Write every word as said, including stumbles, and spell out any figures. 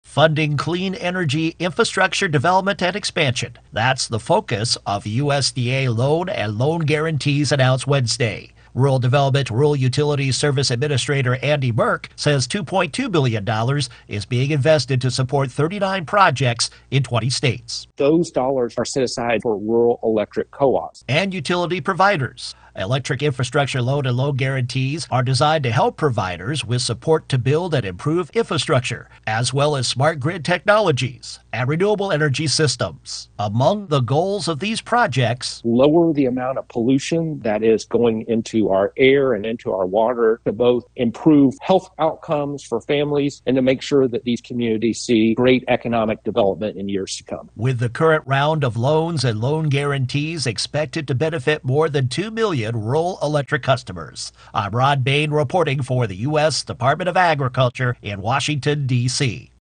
funding clean energy infrastructure development and expansion. That's the focus of U S D A loan and loan guarantees announced Wednesday. Rural Development Rural Utilities Service Administrator Andy Merck says two point two billion dollars is being invested to support thirty-nine projects in twenty states. Those dollars are set aside for rural electric co-ops and utility providers. Electric infrastructure loan and loan guarantees are designed to help providers with support to build and improve infrastructure, as well as smart grid technologies and renewable energy systems. Among the goals of these projects, lower the amount of pollution that is going into our air and into our water, to both improve health outcomes for families and to make sure that these communities see great economic development in years to come. With the current round of loans and loan guarantees expected to benefit more than two million rural electric customers. I'm Rod Bain reporting for the U S Department of Agriculture in Washington, D C